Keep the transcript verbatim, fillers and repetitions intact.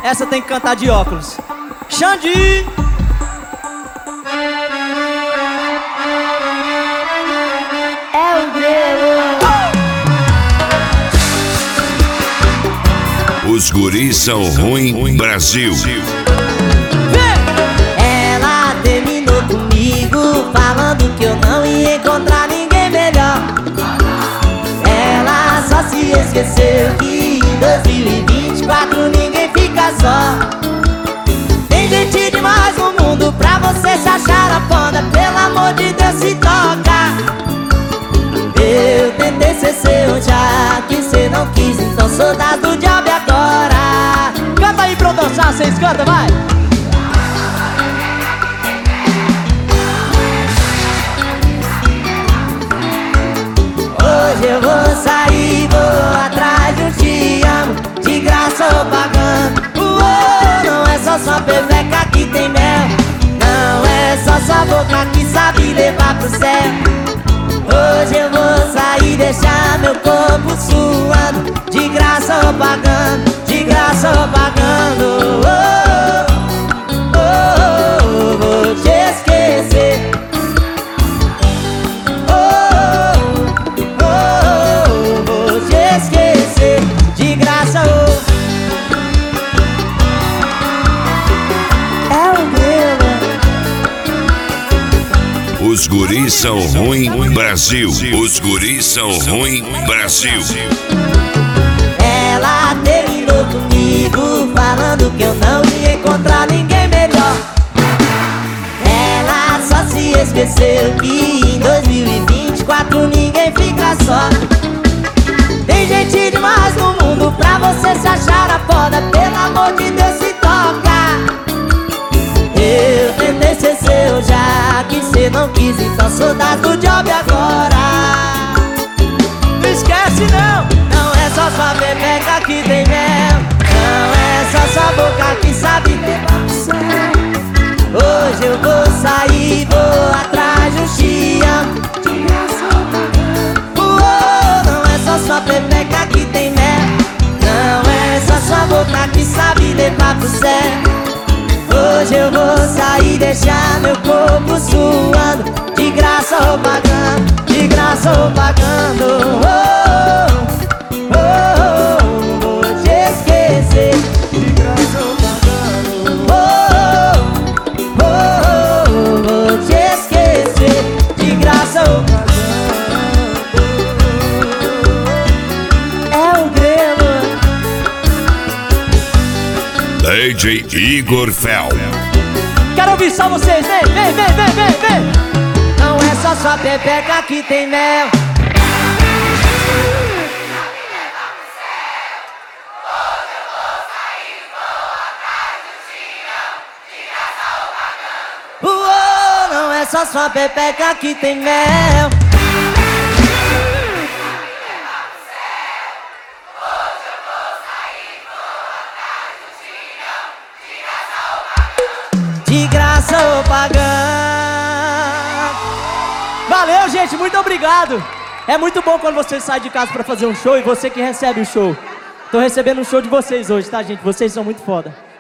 Essa tem que cantar de óculos. Xandi! É o Grelo. Os guris são ruim, Brasil. Ela terminou comigo, falando que eu não ia encontrar ninguém melhor. Ela só se esqueceu que em dois mil e vinte e quatro ninguém fica só. Tem gente demais no mundo pra você se achar a foda. Pelo amor de Deus, se toca. Eu tentei ser seu já, que cê não quis, então sou das do diabo agora. Canta aí pra eu dançar, vocês cantam, vai! Hoje eu vou sair, vou atrás de um te amo, de graça ou pagando. Uou, não é só sua pepeca que tem mel, não é só sua boca que sabe levar pro céu. Hoje eu vou sair, deixar meu corpo suando, de graça ou pagando, de graça ou pagando. Oh, oh, oh, vou te esquecer. Oh, oh, oh, vou te esquecer, de graça ou... É o Grelo. Os guris são ruim, Brasil. Os guris são ruim, Brasil. Ela terminou comigo, falando que eu não ia encontrar ninguém melhor. Ela só se esqueceu que em dois mil e vinte e quatro ninguém fica só. Tem gente demais no mundo pra você se achar a foda. Pelo amor de Deus, se toca. Eu tentei ser seu já, que cê não quis, então sou das do job agora. Não esquece não! Não é só sua pepeca que tem mel, não é só sua boca que sabe levar pro céu. Hoje eu vou sair, vou atrás de um te amo, de graça ou pagando. Uou, não é só sua pepeca que tem mel, não é só sua boca que sabe levar pro céu. Hoje eu vou sair, deixar meu corpo suando, de graça ou pagando, de graça ou pagando. Oh, oh, oh, vou te esquecer, de graça ou pagando. Oh, oh, oh, vou te esquecer, de graça ou pagando. É o Grelo. D J Igor Fel. Quero ouvir só vocês, vem, vem, vem, vem, vem, vem! Não é só sua pepeca que tem mel. Uou, não é só sua pepeca que tem mel. De graça ou pagando. Valeu, gente, muito obrigado! É muito bom quando você sai de casa pra fazer um show e você que recebe o show. Tô recebendo um show de vocês hoje, tá, gente? Vocês são muito foda.